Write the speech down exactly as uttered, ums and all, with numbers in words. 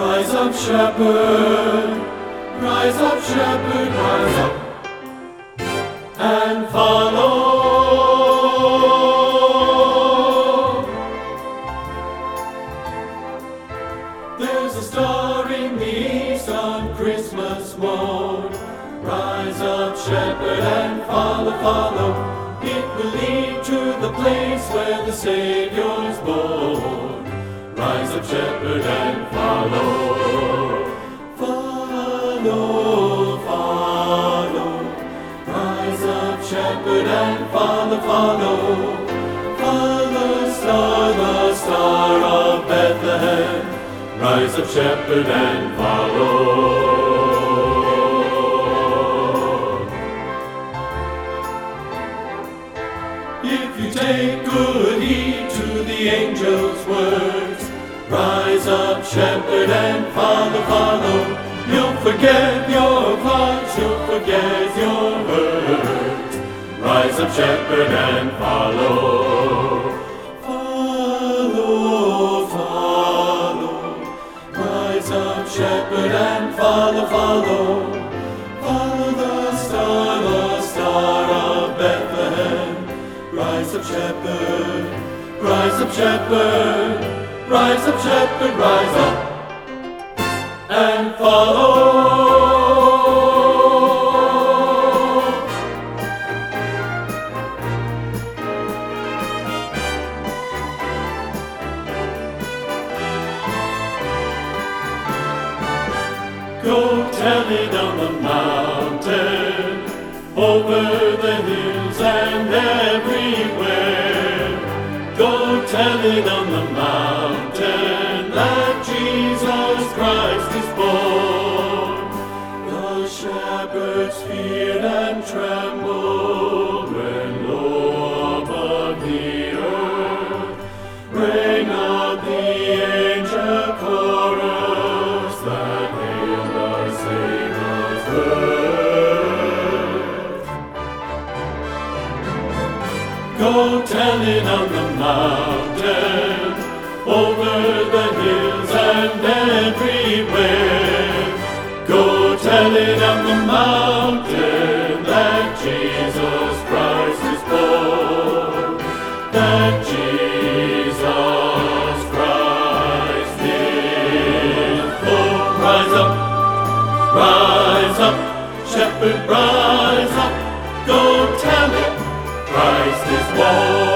Rise up, shepherd, rise up, shepherd, rise up and follow. There's a star in the east on Christmas morn. Rise up, shepherd, and follow, follow. It will lead to the place where the Saviour's born. Rise up, shepherd, and follow. Follow, follow. Rise up, shepherd, and follow, follow. Follow the star, the star of Bethlehem. Rise up, shepherd, and follow. If you take good heed to the angel's words, rise up, shepherd, and follow, follow. You'll forget your plots, you'll forget your hurts. Rise up, shepherd, and follow. Follow, follow. Rise up, shepherd, and follow, follow. Follow the star, the star of Bethlehem. Rise up, shepherd, rise up, shepherd, rise up, shepherd, rise up and follow. Go tell it on the mountain, over the hills and everywhere. Go tell it on the mountain that Jesus Christ is born. The shepherds feared and trembled when low above the earth rang out the angel chorus that hailed our Saviour's birth. Go tell it on the mountain, over the hills and everywhere. Go tell it on the mountain that Jesus Christ is born. That Jesus Christ is born. Rise up, rise up, shepherd, rise up. Go tell it, Christ is born.